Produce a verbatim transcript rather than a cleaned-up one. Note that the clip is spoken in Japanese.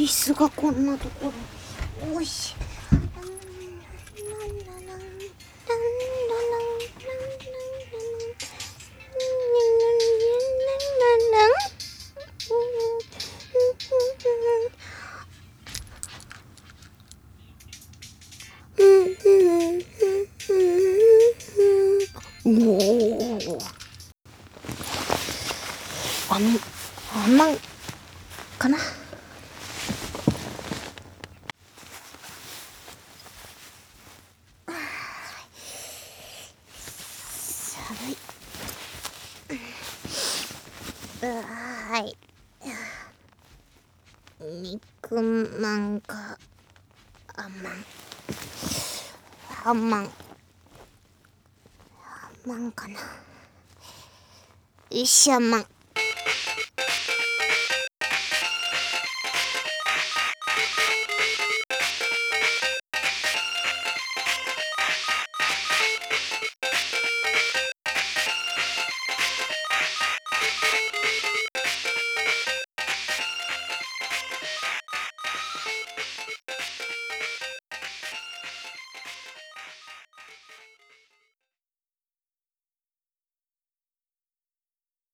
椅子がこんなところ。おいし。おお。あん、あんまんかな。寒い。うわーい。肉まんかあんまん。あんまん。あんまんかな。よっしゃ、あんまん。